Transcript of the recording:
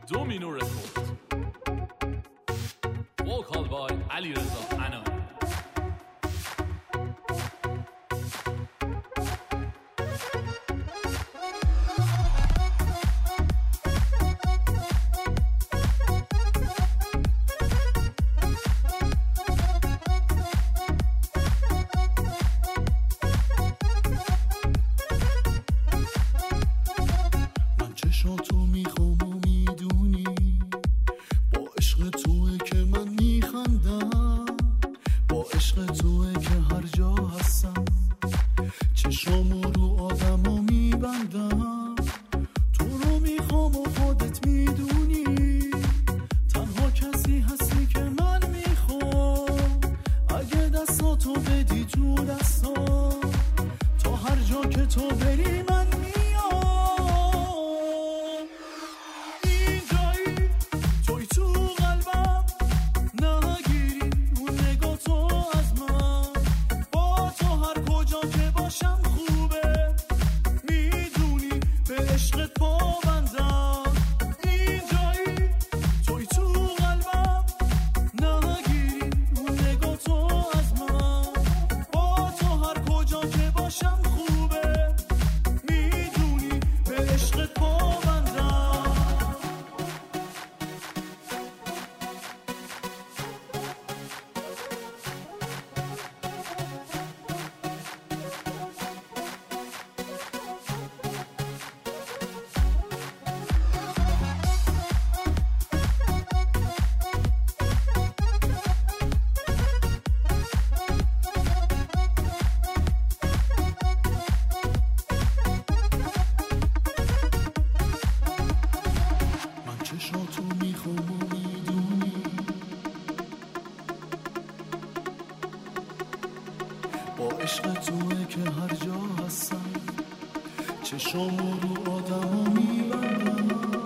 Domino Records. Vocal by علیرضا عنانی. تو میخوام و میدونی با عشق توه که من میخندم، با عشق توه که هر جا هستم چشامو رو آدمو میبندم. تو رو میخوام و خودت میدونی تنها کسی هستی که من میخوام. اگه دستاتو بدی تو دستام تا هر جا که تو بری من چشاتو میخوام و میدونی با عشق توه که هر جا هستم چشامو رو آدمو میبندم.